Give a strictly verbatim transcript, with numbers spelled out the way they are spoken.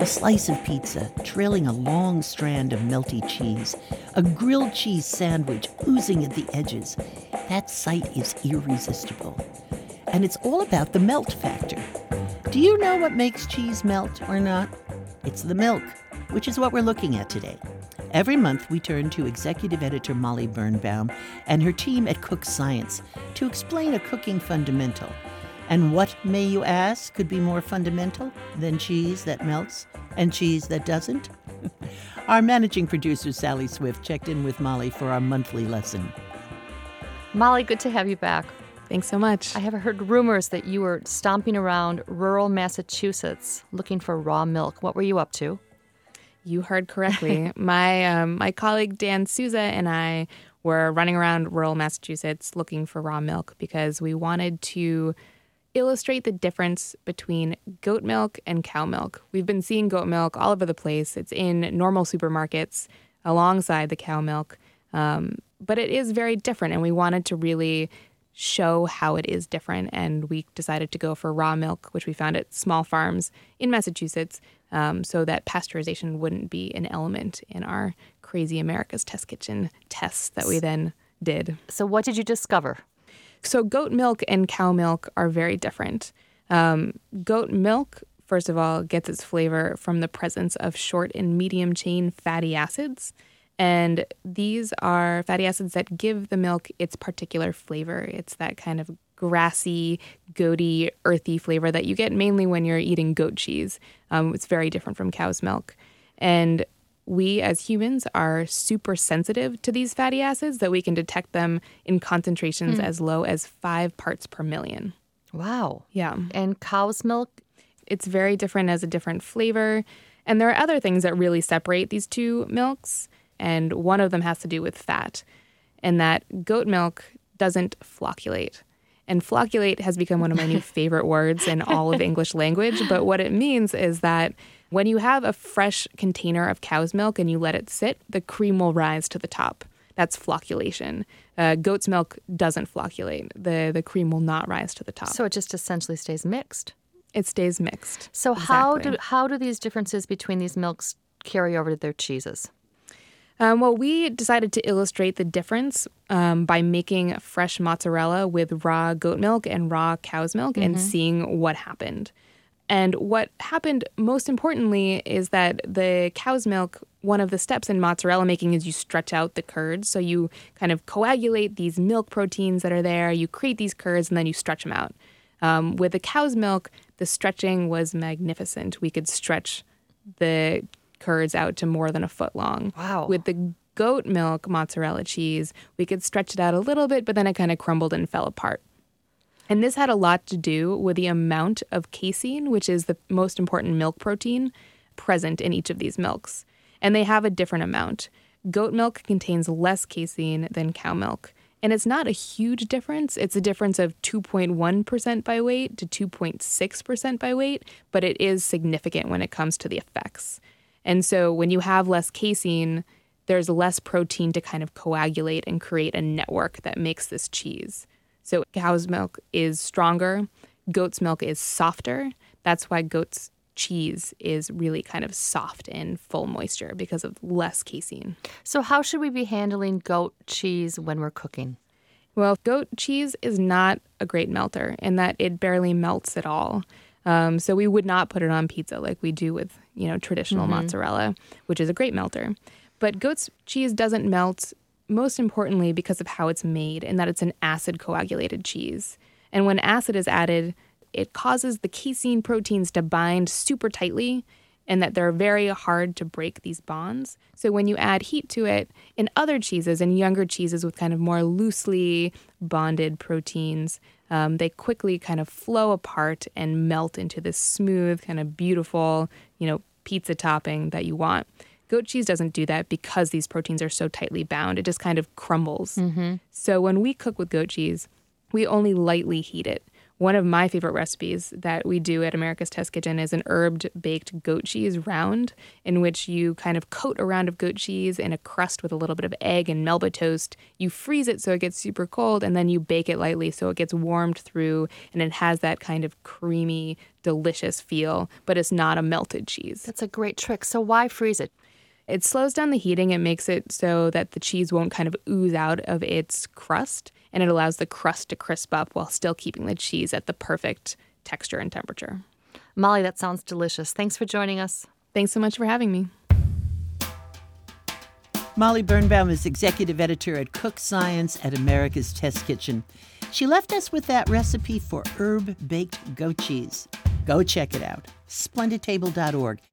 slice of pizza trailing a long strand of melty cheese, a grilled cheese sandwich oozing at the edges. That sight is irresistible. And it's all about the melt factor. Do you know what makes cheese melt or not? It's the milk, which is what we're looking at today. Every month, we turn to executive editor Molly Birnbaum and her team at Cook Science to explain a cooking fundamental. And what, may you ask, could be more fundamental than cheese that melts and cheese that doesn't? Our managing producer, Sally Swift, checked in with Molly for our monthly lesson. Molly, good to have you back. Thanks so much. I have heard rumors that you were stomping around rural Massachusetts looking for raw milk. What were you up to? You heard correctly. my um, my colleague Dan Souza and I were running around rural Massachusetts looking for raw milk because we wanted to illustrate the difference between goat milk and cow milk. We've been seeing goat milk all over the place. It's in normal supermarkets alongside the cow milk, um, but it is very different, and we wanted to really show how it is different, and we decided to go for raw milk, which we found at small farms in Massachusetts, um, so that pasteurization wouldn't be an element in our crazy America's Test Kitchen tests that we then did. So what did you discover? So goat milk and cow milk are very different. Um, goat milk, first of all, gets its flavor from the presence of short and medium chain fatty acids. And these are fatty acids that give the milk its particular flavor. It's that kind of grassy, goaty, earthy flavor that you get mainly when you're eating goat cheese. Um, it's very different from cow's milk. And we as humans are super sensitive to these fatty acids that we can detect them in concentrations mm. as low as five parts per million. Wow. Yeah. And cow's milk? It's very different, as a different flavor. And there are other things that really separate these two milks. And one of them has to do with fat. And that goat milk doesn't flocculate. And flocculate has become one of my new favorite words in all of English language. But what it means is that when you have a fresh container of cow's milk and you let it sit, the cream will rise to the top. That's flocculation. Uh, goat's milk doesn't flocculate. The the cream will not rise to the top. So it just essentially stays mixed. It stays mixed. So exactly. how do how do these differences between these milks carry over to their cheeses? Um, well, we decided to illustrate the difference um, by making fresh mozzarella with raw goat milk and raw cow's milk mm-hmm. and seeing what happened. And what happened most importantly is that the cow's milk, one of the steps in mozzarella making is you stretch out the curds. So you kind of coagulate these milk proteins that are there, you create these curds, and then you stretch them out. Um, with the cow's milk, the stretching was magnificent. We could stretch the curds out to more than a foot long. Wow. With the goat milk mozzarella cheese, we could stretch it out a little bit, but then it kind of crumbled and fell apart. And this had a lot to do with the amount of casein, which is the most important milk protein, present in each of these milks. And they have a different amount. Goat milk contains less casein than cow milk. And it's not a huge difference. It's a difference of two point one percent by weight to two point six percent by weight, but it is significant when it comes to the effects. And so when you have less casein, there's less protein to kind of coagulate and create a network that makes this cheese. So cow's milk is stronger. Goat's milk is softer. That's why goat's cheese is really kind of soft and full moisture because of less casein. So how should we be handling goat cheese when we're cooking? Well, goat cheese is not a great melter in that it barely melts at all. Um, so we would not put it on pizza like we do with, you know, traditional mm-hmm. mozzarella, which is a great melter. But goat's cheese doesn't melt, most importantly, because of how it's made, and that it's an acid coagulated cheese. And when acid is added, it causes the casein proteins to bind super tightly, and that they're very hard to break these bonds. So when you add heat to it, in other cheeses and younger cheeses with kind of more loosely bonded proteins, um, they quickly kind of flow apart and melt into this smooth, kind of beautiful, you know, pizza topping that you want. Goat cheese doesn't do that because these proteins are so tightly bound. It just kind of crumbles. Mm-hmm. So when we cook with goat cheese, we only lightly heat it. One of my favorite recipes that we do at America's Test Kitchen is an herbed baked goat cheese round, in which you kind of coat a round of goat cheese in a crust with a little bit of egg and Melba toast. You freeze it so it gets super cold, and then you bake it lightly so it gets warmed through, and it has that kind of creamy, delicious feel, but it's not a melted cheese. That's a great trick. So why freeze it? It slows down the heating. It makes it so that the cheese won't kind of ooze out of its crust, and it allows the crust to crisp up while still keeping the cheese at the perfect texture and temperature. Molly, that sounds delicious. Thanks for joining us. Thanks so much for having me. Molly Birnbaum is executive editor at Cook Science at America's Test Kitchen. She left us with that recipe for herb-baked goat cheese. Go check it out. splendid table dot org.